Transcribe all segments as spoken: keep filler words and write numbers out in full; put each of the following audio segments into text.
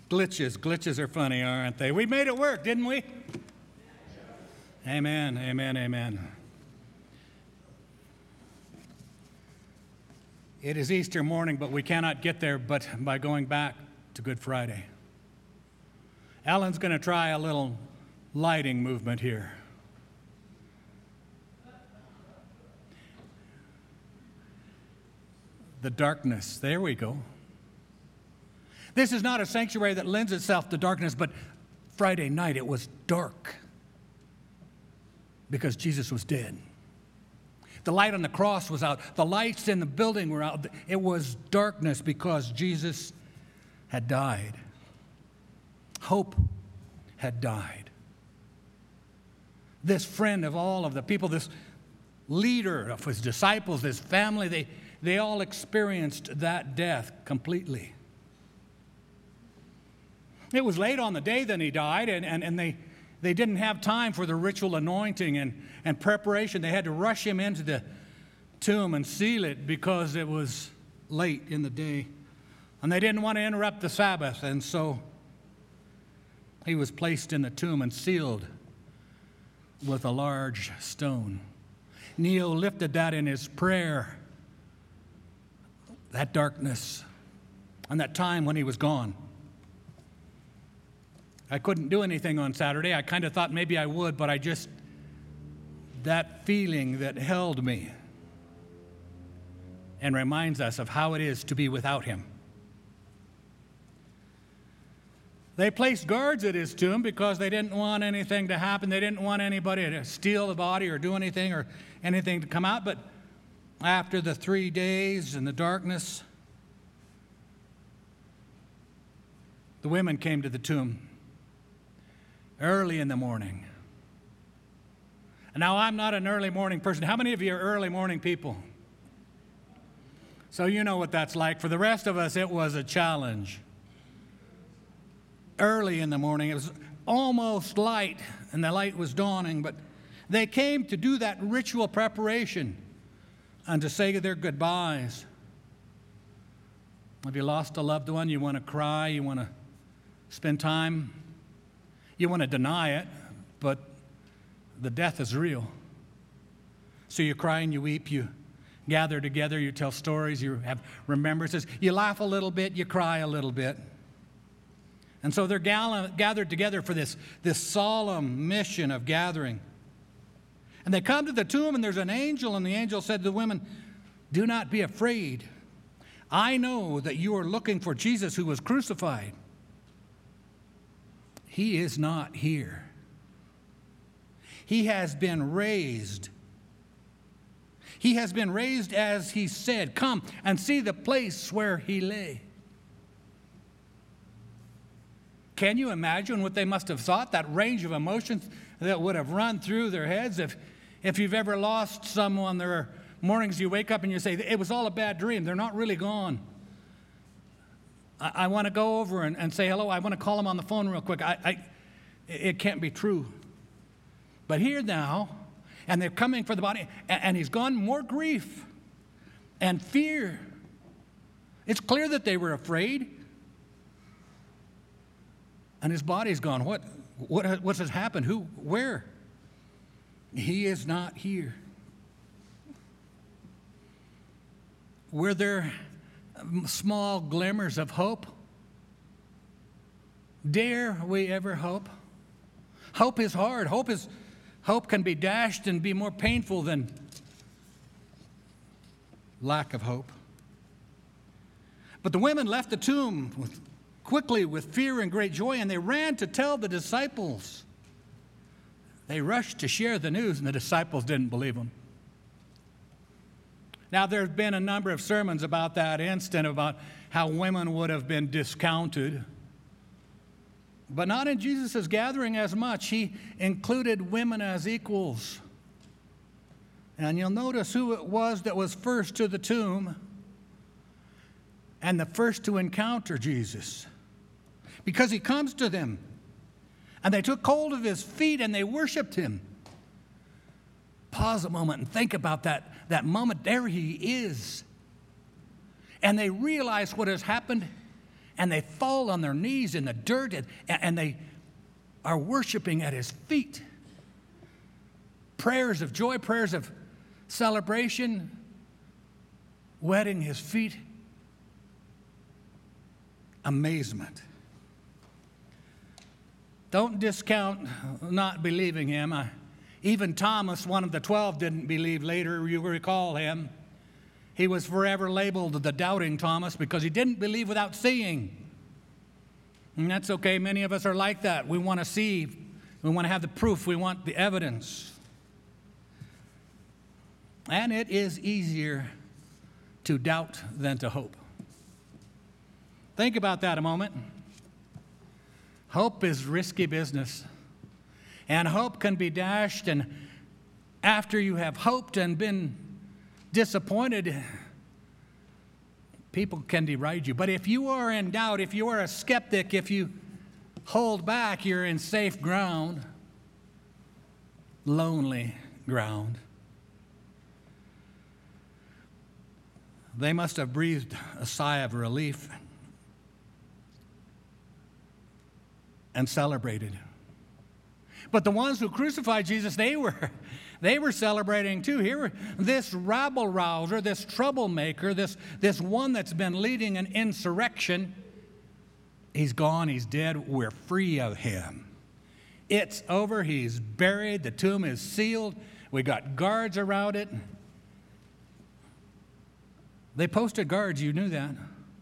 Glitches. Glitches are funny, aren't they? We made it work, didn't we? Amen, amen, amen. It is Easter morning, but we cannot get there but by going back to Good Friday. Alan's going to try a little lighting movement here. The darkness. There we go. This is not a sanctuary that lends itself to darkness, but Friday night it was dark because Jesus was dead. The light on the cross was out. The lights in the building were out. It was darkness because Jesus had died. Hope had died. This friend of all of the people, this leader of his disciples, his family, they, they all experienced that death completely. It was late on the day that he died, and, and, and they, they didn't have time for the ritual anointing and, and preparation. They had to rush him into the tomb and seal it because it was late in the day. And they didn't want to interrupt the Sabbath, and so he was placed in the tomb and sealed with a large stone. Neil lifted that in his prayer, that darkness, and that time when he was gone. I couldn't do anything on Saturday. I kind of thought maybe I would, but I just, that feeling that held me and reminds us of how it is to be without him. They placed guards at his tomb because they didn't want anything to happen. They didn't want anybody to steal the body or do anything or anything to come out. But after the three days in the darkness, the women came to the tomb early in the morning. And now, I'm not an early morning person. How many of you are early morning people? So you know what that's like. For the rest of us, it was a challenge. Early in the morning, it was almost light, and the light was dawning, but they came to do that ritual preparation and to say their goodbyes. Have you lost a loved one? You want to cry? You want to spend time? You want to deny it, but the death is real. So you cry and you weep, you gather together, you tell stories, you have remembrances, you laugh a little bit, you cry a little bit. And so they're gal- gathered together for this, this solemn mission of gathering. And they come to the tomb, and there's an angel, and the angel said to the women, "Do not be afraid. I know that you are looking for Jesus who was crucified. He is not here. He has been raised. He has been raised as he said. Come and see the place where he lay." Can you imagine what they must have thought? That range of emotions that would have run through their heads. If, if you've ever lost someone, there are mornings you wake up and you say, it was all a bad dream. They're not really gone. I, I want to go over and, and say hello. I want to call them on the phone real quick. I, I, it can't be true. But here now, and they're coming for the body, and, and he's gone. More grief and fear. It's clear that they were afraid. And his body's gone. What, what, what has happened? Who, where? He is not here. Were there small glimmers of hope? Dare we ever hope? Hope is hard. Hope is, hope can be dashed and be more painful than lack of hope. But the women left the tomb with quickly with fear and great joy, and they ran to tell the disciples. They rushed to share the news, and the disciples didn't believe them. Now, there have been a number of sermons about that instant, about how women would have been discounted, but not in Jesus' gathering as much. He included women as equals. And you'll notice who it was that was first to the tomb and the first to encounter Jesus. Because he comes to them, and they took hold of his feet and they worshiped him. Pause a moment and think about that, that moment. There he is. And they realize what has happened, and they fall on their knees in the dirt, and, and they are worshiping at his feet. Prayers of joy, prayers of celebration, wetting his feet. Amazement. Don't discount not believing him. I, even Thomas, one of the twelve, didn't believe later. You recall him. He was forever labeled the doubting Thomas because he didn't believe without seeing. And that's okay. Many of us are like that. We want to see. We want to have the proof. We want the evidence. And it is easier to doubt than to hope. Think about that a moment. Hope is risky business. And hope can be dashed, and after you have hoped and been disappointed, people can deride you. But if you are in doubt, if you are a skeptic, if you hold back, you're in safe ground, lonely ground. They must have breathed a sigh of relief and celebrated. But the ones who crucified Jesus, they were, they were celebrating too. Here, this rabble-rouser, this troublemaker, this, this one that's been leading an insurrection, he's gone, he's dead, we're free of him. It's over, he's buried, the tomb is sealed, we got guards around it. They posted guards, you knew that.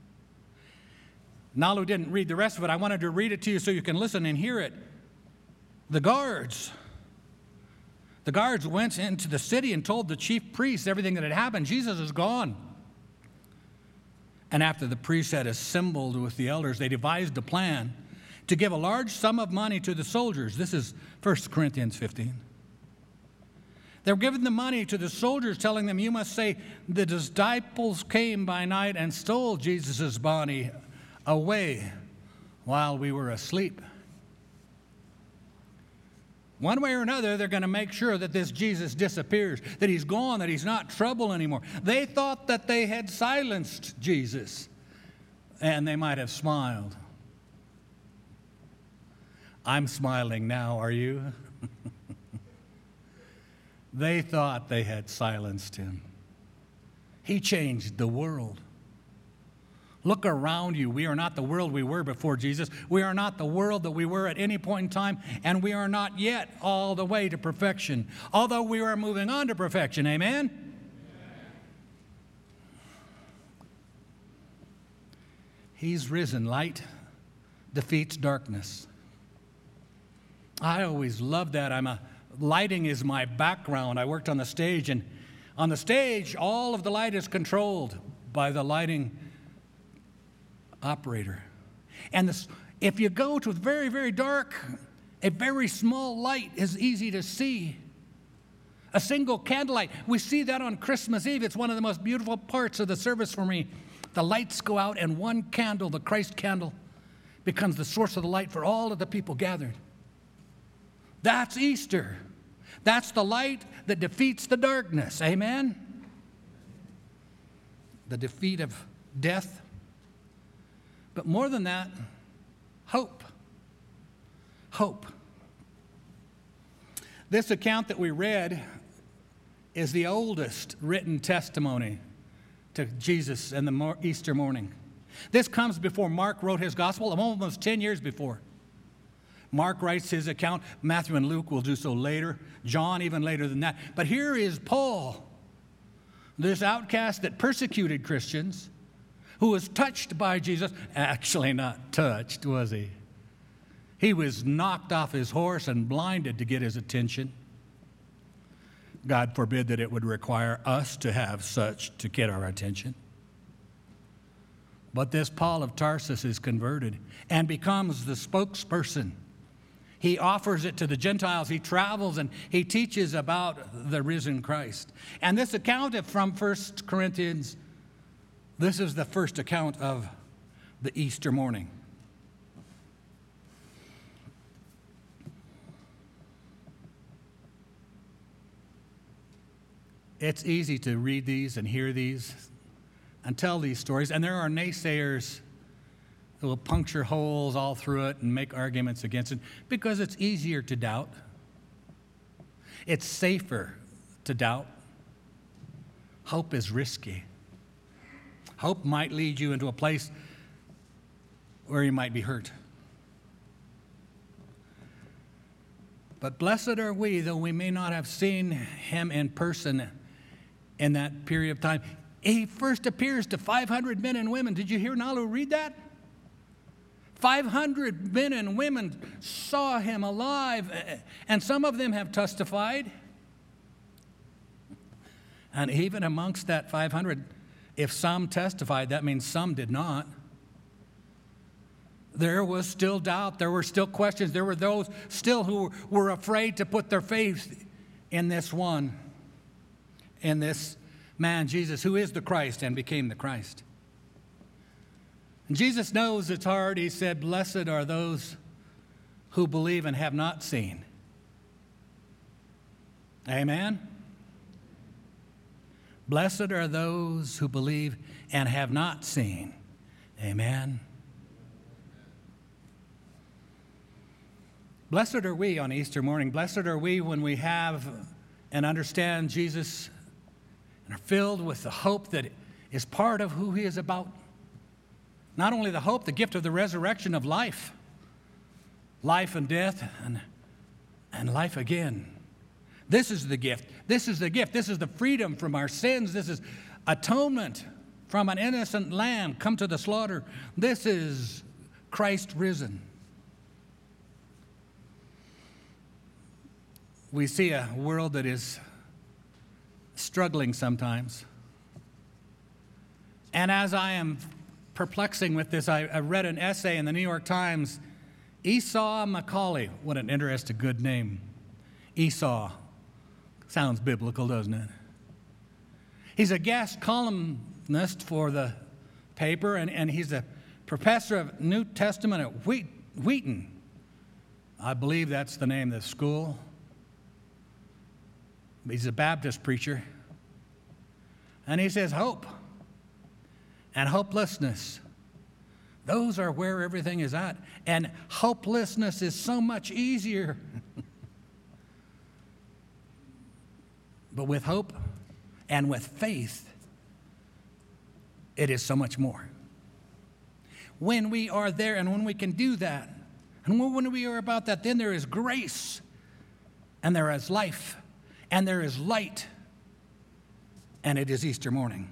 Nalu didn't read the rest of it. I wanted to read it to you so you can listen and hear it. The guards, the guards went into the city and told the chief priests everything that had happened. Jesus is gone. And after the priests had assembled with the elders, they devised a plan to give a large sum of money to the soldiers. This is First Corinthians fifteen. They were giving the money to the soldiers, telling them, you must say, the disciples came by night and stole Jesus' body away while we were asleep. One way or another, they're going to make sure that this Jesus disappears, that he's gone, that he's not trouble anymore. They thought that they had silenced Jesus, and they might have smiled. I'm smiling now, are you? They thought they had silenced him. He changed the world. Look around you. We are not the world we were before Jesus. We are not the world that we were at any point in time, and we are not yet all the way to perfection, although we are moving on to perfection. Amen? Amen. He's risen. Light defeats darkness. I always loved that. I'm a lighting is my background. I worked on the stage, and on the stage, all of the light is controlled by the lighting operator. And this, if you go to very, very dark, a very small light is easy to see. A single candlelight. We see that on Christmas Eve. It's one of the most beautiful parts of the service for me. The lights go out, and one candle, the Christ candle, becomes the source of the light for all of the people gathered. That's Easter. That's the light that defeats the darkness. Amen? The defeat of death. But more than that, hope. Hope. This account that we read is the oldest written testimony to Jesus and the Easter morning. This comes before Mark wrote his gospel, almost ten years before. Mark writes his account. Matthew and Luke will do so later. John even later than that. But here is Paul, this outcast that persecuted Christians, who was touched by Jesus. Actually not touched, was he? He was knocked off his horse and blinded to get his attention. God forbid that it would require us to have such to get our attention. But this Paul of Tarsus is converted and becomes the spokesperson. He offers it to the Gentiles. He travels and he teaches about the risen Christ. And this account from First Corinthians, this is the first account of the Easter morning. It's easy to read these and hear these and tell these stories. And there are naysayers It will puncture holes all through it and make arguments against it because it's easier to doubt. It's safer to doubt. Hope is risky. Hope might lead you into a place where you might be hurt. But blessed are we, though we may not have seen him in person in that period of time. He first appears to five hundred men and women. Did you hear Nalu read that? five hundred men and women saw him alive, and some of them have testified. And even amongst that five hundred, if some testified, that means some did not. There was still doubt. There were still questions. There were those still who were afraid to put their faith in this one, in this man, Jesus, who is the Christ and became the Christ. And Jesus knows it's hard. He said, blessed are those who believe and have not seen. Amen? Blessed are those who believe and have not seen. Amen? Blessed are we on Easter morning. Blessed are we when we have and understand Jesus and are filled with the hope that is part of who he is about. Not only the hope, the gift of the resurrection of life, life and death and, and life again. This is the gift. This is the gift. This is the freedom from our sins. This is atonement from an innocent lamb come to the slaughter. This is Christ risen. We see a world that is struggling sometimes. And as I am perplexing with this, I, I read an essay in the New York Times. Esau McCaulley, what an interesting good name. Esau. Sounds biblical, doesn't it? He's a guest columnist for the paper, and, and he's a professor of New Testament at Wheat, Wheaton. I believe that's the name of the school. He's a Baptist preacher. And he says, hope and hopelessness, those are where everything is at. And hopelessness is so much easier. But with hope and with faith, it is so much more. When we are there and when we can do that, and when we are about that, then there is grace, and there is life, and there is light, and it is Easter morning.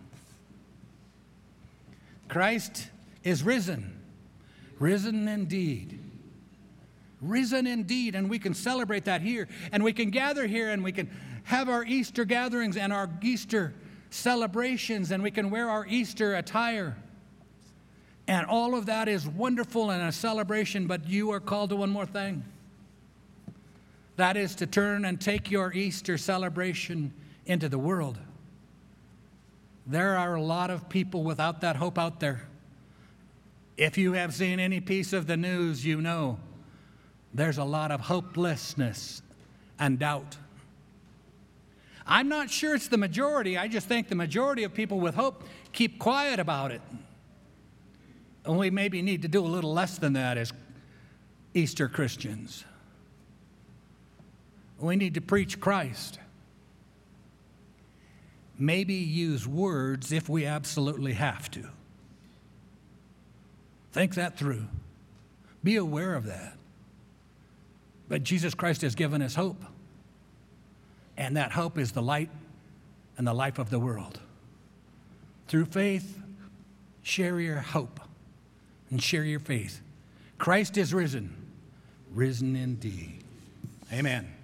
Christ is risen, risen indeed. Risen indeed, and we can celebrate that here, and we can gather here, and we can have our Easter gatherings and our Easter celebrations, and we can wear our Easter attire. And all of that is wonderful and a celebration, but you are called to one more thing. That is to turn and take your Easter celebration into the world. There are a lot of people without that hope out there. If you have seen any piece of the news, you know there's a lot of hopelessness and doubt. I'm not sure it's the majority. I just think the majority of people with hope keep quiet about it. And we maybe need to do a little less than that as Easter Christians. We need to preach Christ. Maybe use words if we absolutely have to. Think that through. Be aware of that. But Jesus Christ has given us hope. And that hope is the light and the life of the world. Through faith, share your hope and share your faith. Christ is risen, risen indeed. Amen.